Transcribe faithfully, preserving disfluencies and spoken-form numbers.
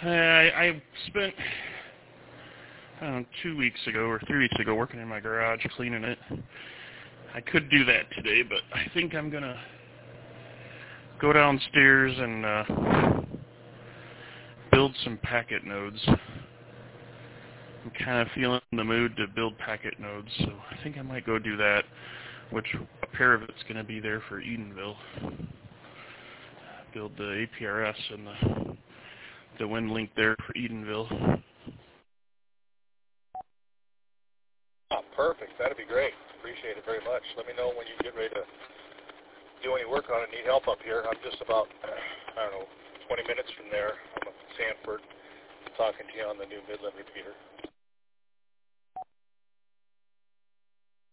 I, I spent, I don't know, two weeks ago or three weeks ago working in my garage cleaning it. I could do that today, but I think I'm going to go downstairs and uh, build some packet nodes. I'm kind of feeling in the mood to build packet nodes, so I think I might go do that, which a pair of it's going to be there for Edenville. Build the A P R S and the, the WinLink there for Edenville. Oh, perfect. That'd be great. Appreciate it very much. Let me know when you get ready to do any work on it. Need help up here. I'm just about, I don't know, twenty minutes from there. I'm up in Sanford talking to you on the new Midland repeater.